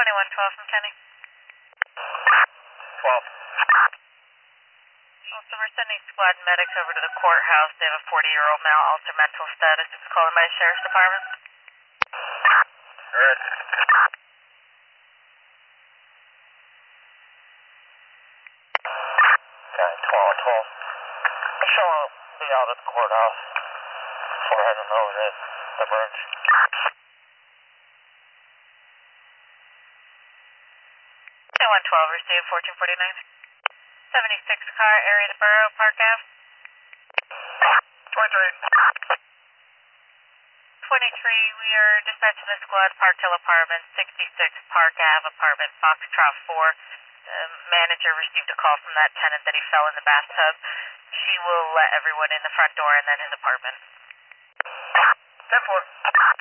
2112 from Kenny. 12. So we're sending squad medics over to the courthouse. They have a 40-year-old male, altered mental status. It's calling by the sheriff's department. Alright. 12. Michelle will be out at the courthouse before heading over to the bridge. 2112, received 1449. 76 car, area to Borough, Park Ave. 23. 23, we are dispatching the squad, Park Hill Apartment, 66 Park Ave, apartment Foxtrot 4. The manager received a call from that tenant that he fell in the bathtub. She will let everyone in the front door and then his apartment. 10-4.